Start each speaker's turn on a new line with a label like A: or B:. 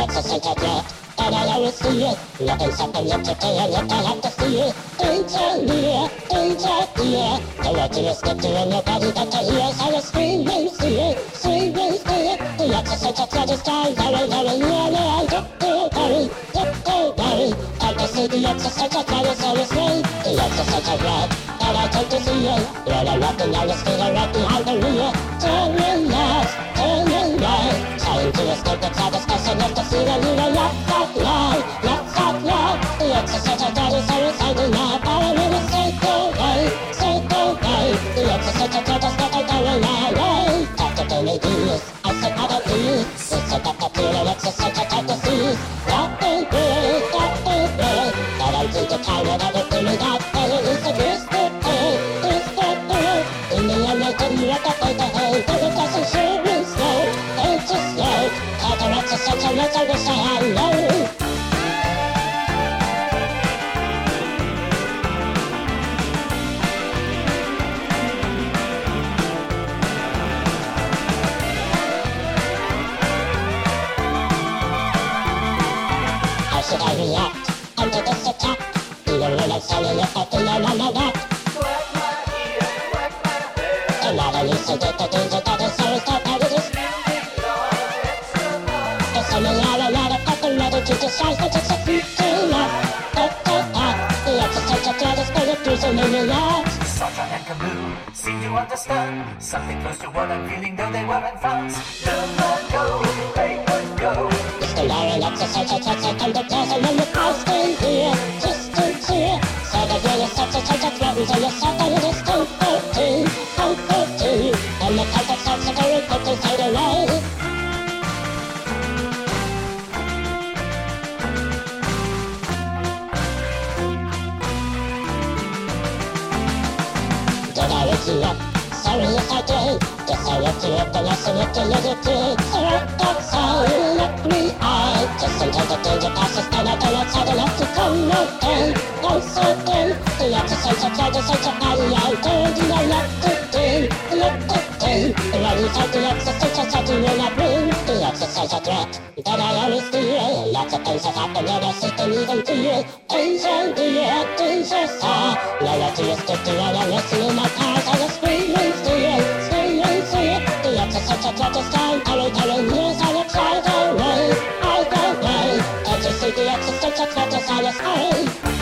A: exercise I get, and I always see it. Nothing something yet today, and yet I have to see it. Danger near, danger dear. The word to step to and nobody got to hear. So I scream and see it, the exercise I get is time, very, very near. I get to hurry, time to see the exercise I get is always me. The exercise I get, and I take to see it. When I'm walking down the street, I'm right behind the rear. Turning left, turning right. Trying to escape the crowd, discussing if to see the leader. Left out loud, left out loud. The exercise I get is always hiding now. Power in a circle way, circle way. The exercise I get is never going away. Tactical ideas, I said how to do. It's a tactical exercise I take to see. Nothing good, nothing good. But I do the time and everything without fail. It's a distant day, distant day. In the end, I couldn't let that take the whole. But it doesn't show me slow, it's just slow. Counter exercise unless I wish I had known. How should I react under this attack? Even when I'm selling it, I feel I'm on my back. And not elucidate the danger that is always thought that it is. There's so many lot of fucking ready to disguise the disappointing the exercise of God is going through so many yards.
B: Sasha and Camus seem to understand something close to what I'm feeling, though they weren't fans. Let go, they would go.
A: It's the Lauren exercise I take second to place, and then the crowd stay here, distant here. So the greatest exercise that threatens on yourself, and it is comforting, comforting. And the comfort starts to very quickly fade away. Did I wake you up? Sorry if I did. Guess I left you up the lesson if you let it did. So that's how you let me out. Just until the danger passes, then I go outside and have to come again. Once again, the exercise of God is such a body out there. And I left it in, left it in. The one who's had the exercise I said you will not win. The exercise a threat that I always feel. Lots of things have happened and I sit and even feel. Danger dear, danger far. Loyalty is good to all I'm listening in my cars. I was screaming, see it. The exercise of God is time. Telling years I will try the way. Can't you see the exercise of God is on its way?